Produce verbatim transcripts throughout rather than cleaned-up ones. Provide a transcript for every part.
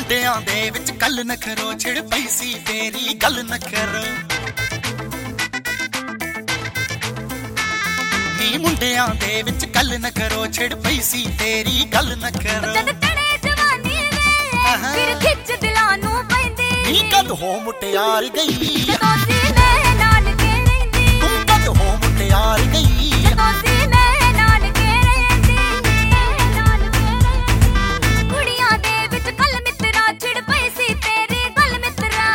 ਮੁੰਡਿਆਂ ਦੇ ਵਿੱਚ ਕੱਲ ਨਖਰੋ ਛਿੜ ਪਈ ਸੀ ਤੇਰੀ ਗੱਲ ਨਾ ਕਰੋ ਨੀ ਮੁੰਡਿਆਂ ਦੇ ਵਿੱਚ ਕੱਲ ਨਖਰੋ ਛਿੜ ਪਈ ਸੀ ਤੇਰੀ ਗੱਲ ਨਾ ਕਰੋ ਜਦ ਤਣੇ ਜਵਾਨੀ ਵੇ ਫਿਰ ਖਿੱਚ ਦਿਲਾਂ ਨੂੰ ਪੈਂਦੀ ਨੀ ਕਦ ਹੋ ਮੁਟਿਆਰ ਗਈ ਜਦੋਂ ਸੀ ਮੈਂ ਨਾਨਕੇ ਰਹਿੰਦੀ ਤੂੰ ਕਦ ਹੋ ਮੁਟਿਆਰ ਗਈ ਜਦੋਂ ਸੀ ਮੈਂ ਨਾਨਕੇ ਰਹਿੰਦੀ ਕੁੜੀਆਂ ਦੇ ਵਿੱਚ ਕੱਲ ਮਿੱਤਰਾ ਛਿੜ ਪਈ ਸੀ ਤੇਰੀ ਗੱਲ ਮਿੱਤਰਾ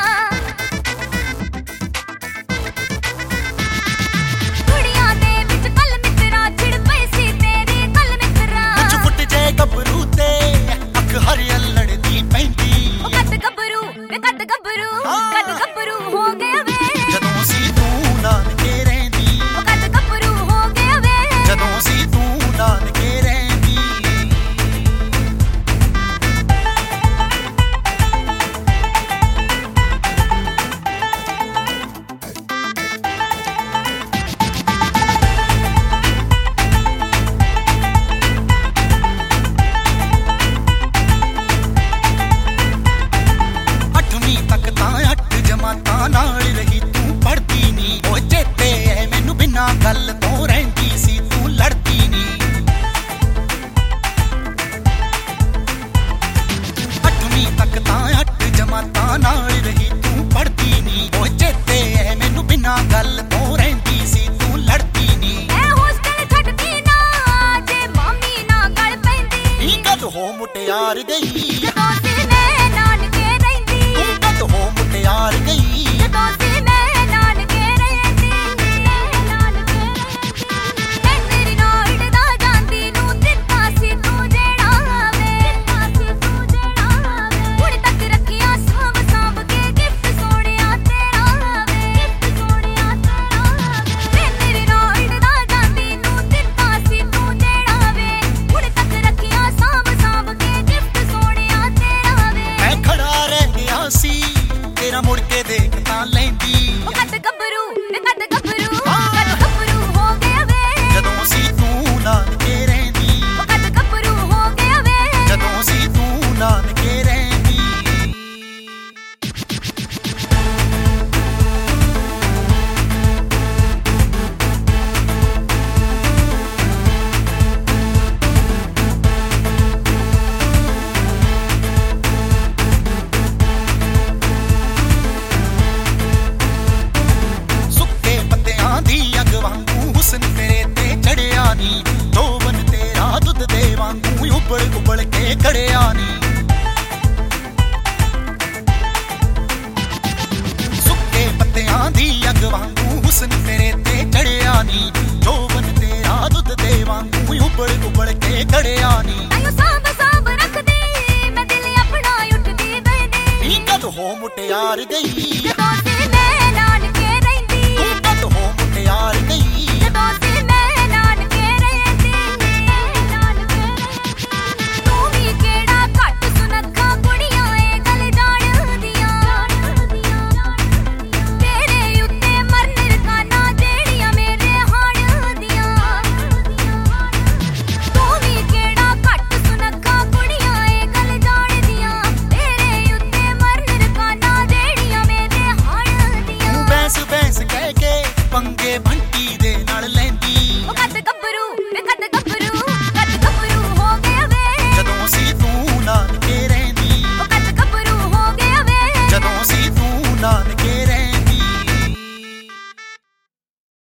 ਕੁੜੀਆਂ ਦੇ ਵਿੱਚ ਕੱਲ ਮਿੱਤਰਾ ਛਿੜ ਪਈ ਸੀ ਤੇਰੀ ਗੱਲ ਮਿੱਤਰਾ ਵਿੱਚ ਫੁੱਟ ਜੇ ਗੱਭਰੂ ਤੇ ਅੱਖ ਹਰਿਅਲ ਲੜਦੀ ਪੈਂਦੀ ਉਹ ਕੱਦ ਗੱਭਰੂ ਵੇ ਕੱਦ ਗੱਭਰੂ ਕੱਦ ਗੱਭਰੂ ਹੋ ਗਿਆ ਵੇ ਜਦੋਂ ਸੀ ਤੂੰ ਨਾਨਕੇ ਰਹਿੰਦੀ ਉਹ ਕੱਦ ਗੱਭਰੂ ਹੋ ਗਿਆ ਵੇ ਜਦੋਂ ਸੀ ਤੂੰ ਨਾਨਕੇ ਰਹਿੰਦੀ ਅੱਠਵੀਂ ਤੱਕ ਤਾਂ ਅੱਠ ਜਮਾਤਾਂ ਨਾਲ ਰਹੀ ਤੂੰ ਪੜ੍ਹਦੀ ਨੀ ਉਹ ਚੇਤੇ ਐ ਮੈਨੂੰ ਬਿਨਾਂ ਗੱਲ ਤੋਂ ਰਹਿੰਦੀ ਸੀ ਤੂੰ ਲੜਦੀ ਨੀ ਅੱਠਵੀਂ ਤੱਕ ਤਾਂ ਅੱਠ ਜਮਾਤਾਂ ਨਾਲ ਰਹੀ ਤੂੰ ਪੜ੍ਹਦੀ ਨੀ ਉਹ ਚੇਤੇ ਐ ਮੈਨੂੰ ਬਿਨਾਂ ਗੱਲ ਤੋਂ ਰਹਿੰਦੀ ਸੀ ਤੂੰ ਲੜਦੀ ਨੀ ਐ ਹੋਸਟਲ ਛੱਡਦੀ ਨਾ ਜੇ ਮਾਮੀ ਨਾ ਗੱਲ ਪੈਂਦੀ ਨੀ ਕਦ ਹੋ ਮੁਟਿਆਰ ਗਈ ਜਦੋਂ ਸੀ ਮੈਂ ਨਾਨਕੇ ਰਹਿੰਦੀ ਤੂੰ ਕਦ ਹੋ ਮੁਟਿਆਰ ਗਈ ਜਦੋਂ ਸੀ ਮੈਂ ਨਾਨਕੇ ਰਹਿੰਦੀ ਨਾਨਕੇ ਰਹਿੰਦੀ ਮੈਂ ਤੇਰੀ ਨਾਲ ਦਾ ਜਾਂਦੀ ਨੂੰ ਦਿੱਤਾ ਸੀ ਤੂੰ ਜਿਹੜਾ ਵੇ ਦਿੱਤਾ ਸੀ ਤੂੰ ਜਿਹੜਾ ਵੇ ਹੁਣ ਤੱਕ ਰੱਖਿਆ ਸਾਂਭ ਸਾਂਭ ਕੇ ਗਿਫਟ ਸੋਹਣਿਆ ਤੇਰਾ ਵੇ ਗਿਫਟ ਸੋਹਣਿਆ ਤੇਰਾ ਵੇ ਮੈਂ ਤੇਰੀ ਨਾਲ ਦਾ ਜਾਂਦੀ ਨੂੰ ਦਿੱਤਾ ਸੀ ਤੂੰ ਜਿਹੜਾ ਵੇ ਹੁਣ ਤੱਕ ਰੱਖਿਆ ਸਾਂਭ ਸਾਂਭ ਕੇ ਗਿਫਟ ਸੋਹਣਿਆ ਤੇਰਾ ਵੇ ਮੈਂ ਖੜਾ ਰਹਿ ਗਿਆ ਸੀ ਤੇਰਾ ਮੁੜ ਕੇ ਦੇਖ ਤਾਂ ਲੈਂਦੀ ਉਹ ਕੱਦ ਗੱਭਰੂ ਵੇ ਕੱਦ ਗੱਭਰੂ ਕੱਦ ਗੱਭਰੂ ਹੋ ਗਿਆ ਵੇ ਜਦੋਂ ਸੀ ਤੂੰ ਨਾਨਕੇ ਰਹਿੰਦੀ ਉਹ ਕੱਦ ਗੱਭਰੂ ਹੋ ਗਿਆ ਵੇ ਜਦੋਂ ਸੀ ਤੂੰ ਨਾਨਕੇ ਰਹਿੰਦੀ ਸੁੱਕੇ ਪੱਤਿਆਂ ਦੀ ਅੱਗ ਵਾਂਗੂ ਹੁਸਨ ਤੇਰੇ ਤੇ ਚੜਿਆ ਨੀ ਜੋਬਨ ਤੇਰਾ ਦੁੱਧ ਦੇ ਵਾਂਗੂ ਉਬਲ ਉਬਲ ਕੇ ਕੜਿਆ ਨੀ ਸੁੱਕੇ ਪੱਤਿਆਂ ਦੀ ਅੱਗ ਵਾਂਗੂ ਹੁਸਨ ਤੇਰੇ ਤੇ ਚੜਿਆ ਨੀ ਜੋਬਨ ਤੇਰਾ ਦੁੱਧ ਦੇ ਵਾਂਗੂ ਉਬਲ ਉਬਲ ਕੇ ਕੜਿਆ ਨੀ ਆਇਓ ਸਾਂਭ ਸਾਂਭ ਰੱਖਦੀ ਮੈਂ ਦਿਲ ਆਪਣਾ ਉੱਠਦੀ ਬੈਠੀ ਨੀ ਕਦ ਹੋ ਮੁਟਿਆਰ ਗਈ ਜਦੋਂ ਸੀ ਮੈਂ ਨਾਨਕੇ ਰਹਿੰਦੀ ਤੂੰ ਕਦ ਹੋ ਮੁਟਿਆਰ ਗਈ ਜਦੋਂ ਸੀ ਮੈਂ ਨਾਨਕੇ ਰਹਿੰਦੀ ਨਾਨਕੇ ਰਹਿੰਦੀ ਤੂੰ ਵੀ ਕਿਹੜਾ ਘੱਟ ਸੁਨੱਖਾ ਕੁੜੀਆਂ ਏ ਗੱਲ ਜਾਣਦੀਆਂ ਤੇਰੇ ਉੱਤੇ ਮਰਨ ਰਕਾਨਾ ਜਿਹੜੀਆਂ ਮੇਰੇ ਹਾਣ ਦੀਆਂ ਤੂੰ ਵੀ ਕਿਹੜਾ ਘੱਟ ਸੁਨੱਖਾ ਕੁੜੀਆਂ ਏ ਗੱਲ ਜਾਣਦੀਆਂ ਤੇਰੇ ਉੱਤੇ ਮਰਨ ਰਕਾਨਾ ਜਿਹੜੀਆਂ ਮੇਰੇ ਹਾਣ ਦੀਆਂ ਤੂੰ ਬੈਂਸ ਬੈਂਸ ਕਹਿ ਕੇ ਪੰਗੇ ਬੰਟੀ ਦੇ ਨਾਲ ਲੈ